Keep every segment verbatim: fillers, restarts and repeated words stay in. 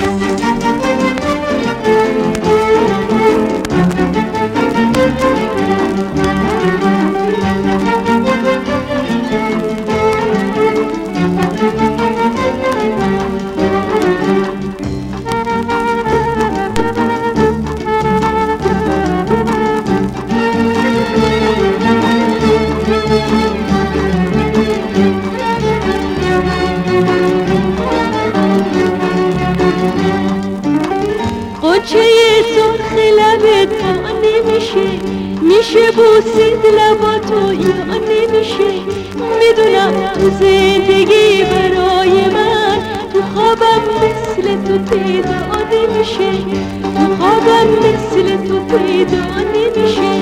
قنچه سرخ لبت تا نمیشه، میشه بوسید لباتو یا نمیشه. میدونم تو زندگی برای من تو خوابم مثل تو پیدا نمیشه، تو خوابم مثل تو پیدا نمیشه.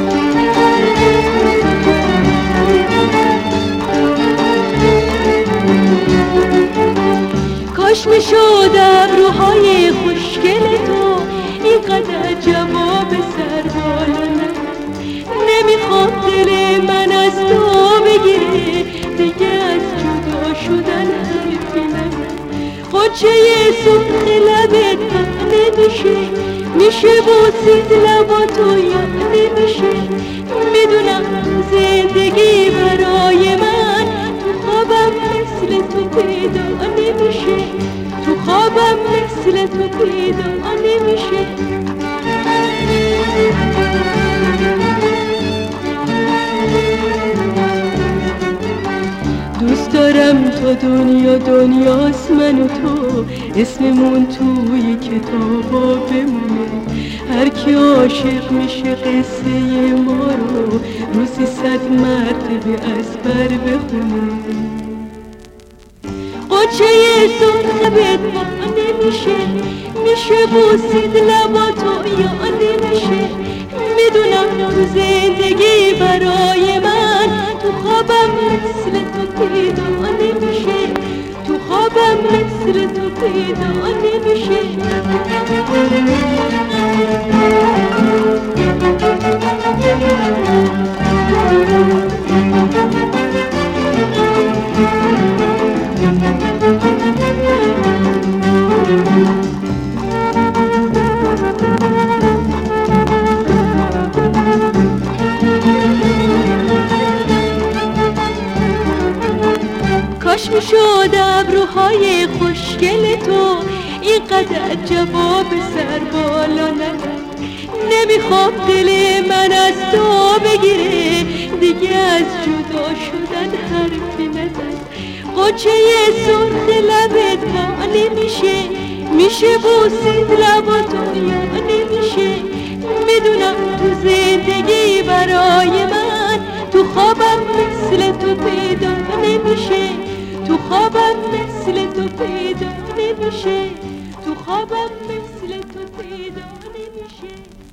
کاش میشد ابروهای خوشگل تو اینقدر جواب سربالا نداد. نمیخوام دل من از تو بگیره دیگه، از جدا شدن حرفی نزن. قنچه سرخ لبت نمیشه، میشه بوسید لباتو یا نمیشه. میدونم زندگی برای من تو خوابم مثل تو پیدا نمیشه، تو خوابم مثل تو پیدا نمیشه. دوست دارم تا دنیا دنیاست من و تو، اسممون توی کتابا بمونه. هر کی عاشق میشه قصه ما رو روزی صد مرتبه از بر بخونه. قنچه سرخ لبت نمیشه، میشه بوسید لباتو یا نمیشه. میدونم تو زندگی برای من تو خوابم مثل تو پیدا نمیشه، تو خوابم مثل تو پیدا نمیشه. کاش میشد ابروهای خوشگل تو اینقدر جواب سر بالا نداد. نمیخوام دل من از تو بگیره دیگه، از جدا شدن حرفی نزن. قنچه سرخ لبت ما نمیشه، میشه بوسید لباتو یا نمیشه. میدونم تو زندگی برای من تو خوابم مثل تو پیدا نمیشه، تو خوابم مثل تو پیدا نمیشه، تو خوابم مثل تو پیدا نمیشه.